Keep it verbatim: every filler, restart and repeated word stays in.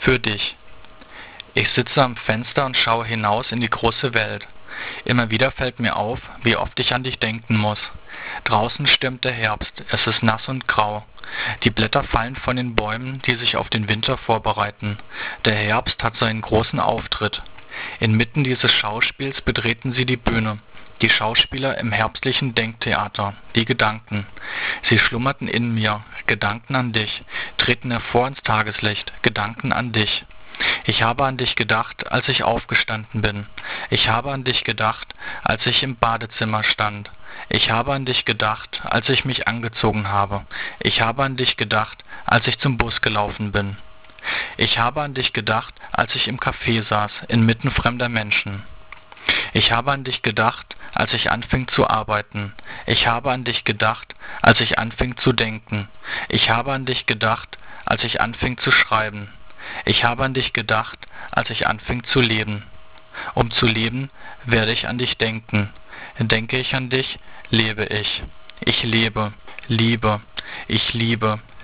Für dich. Ich sitze am Fenster und schaue hinaus in die große Welt. Immer wieder fällt mir auf, wie oft ich an dich denken muss. Draußen stürmt der Herbst, es ist nass und grau. Die Blätter fallen von den Bäumen, die sich auf den Winter vorbereiten. Der Herbst hat seinen großen Auftritt. Inmitten dieses Schauspiels betreten sie die Bühne. Die Schauspieler im herbstlichen Denktheater, die Gedanken. Sie schlummerten in mir, Gedanken an dich, treten hervor ins Tageslicht, Gedanken an dich. Ich habe an dich gedacht, als ich aufgestanden bin. Ich habe an dich gedacht, als ich im Badezimmer stand. Ich habe an dich gedacht, als ich mich angezogen habe. Ich habe an dich gedacht, als ich zum Bus gelaufen bin. Ich habe an dich gedacht, als ich im Café saß, inmitten fremder Menschen. Ich habe an dich gedacht, als ich anfing zu arbeiten. Ich habe an dich gedacht, als ich anfing zu denken. Ich habe an dich gedacht, als ich anfing zu schreiben. Ich habe an dich gedacht, als ich anfing zu leben. Um zu leben, werde ich an dich denken. Denke ich an dich, lebe ich. Ich lebe, liebe, ich liebe,